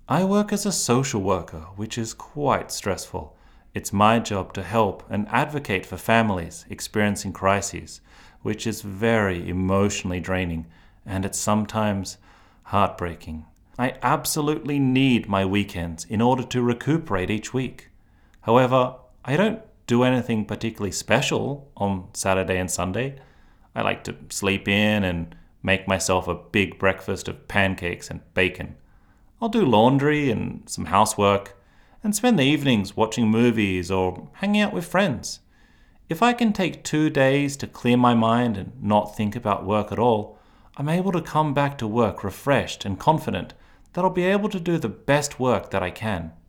I work as a social worker, which is quite stressful. It's my job to help and advocate for families experiencing crises, which is very emotionally draining and it's sometimes heartbreaking. I absolutely need my weekends in order to recuperate each week. However, I don't do anything particularly special on Saturday and Sunday. I like to sleep in and make myself a big breakfast of pancakes and bacon. I'll do laundry and some housework and spend the evenings watching movies or hanging out with friends. If I can take 2 days to clear my mind and not think about work at all, I'm able to come back to work refreshed and confident that I'll be able to do the best work that I can.